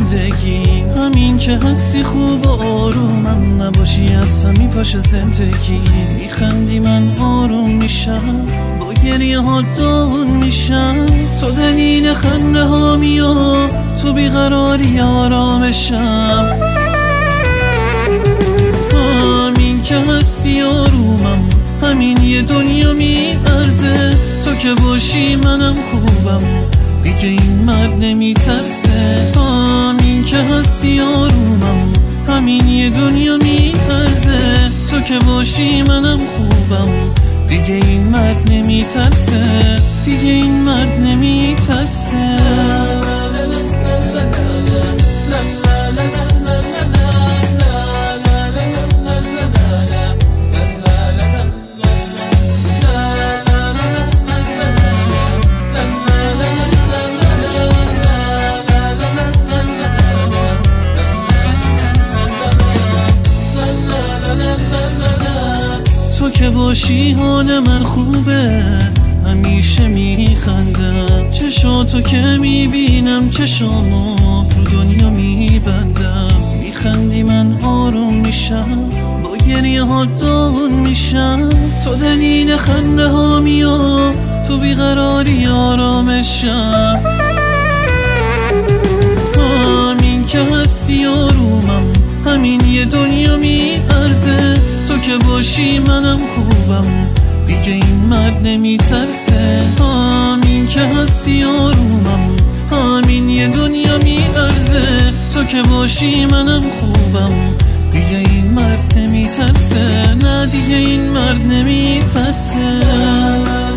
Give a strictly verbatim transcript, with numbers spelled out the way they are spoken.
زندگی. همین که هستی خوب و آرومم، نباشی اصلا میپاشه زندگی. میخندی من آروم میشم، با گریه ها داغون میشم. تو دلیل خنده ها میام، تو بیقراری آرامشم. همین که هستی آرومم، همین یه دنیا میارزه. تو که باشی منم خوبم، دیگه این مرد نمیترسه. همین که هستی آرومم، همین یه دنیا میارزه. تو که باشی منم خوبم، دیگه این مرد نمیترسه. دیگه این مرد نمیترسه. تو که باشی حال من خوبه، همیشه میخندم. چشاتو که میبینم چشامو رو دنیا میبندم. میخندی من آروم میشم، با گریه ها داغون میشم. تو دلیل خنده ها میام، تو بیقراری آرامشم. همین که هستی آرومم، همین یه دنیا میارزه. تو که باشی منم خوبم، دیگه این مرد نمیترسه. همین که هستی آرومم، همین یه دنیا میارزه. تو که باشی منم خوبم، دیگه این مرد نمیترسه. نه دیگه این مرد نمیترسه.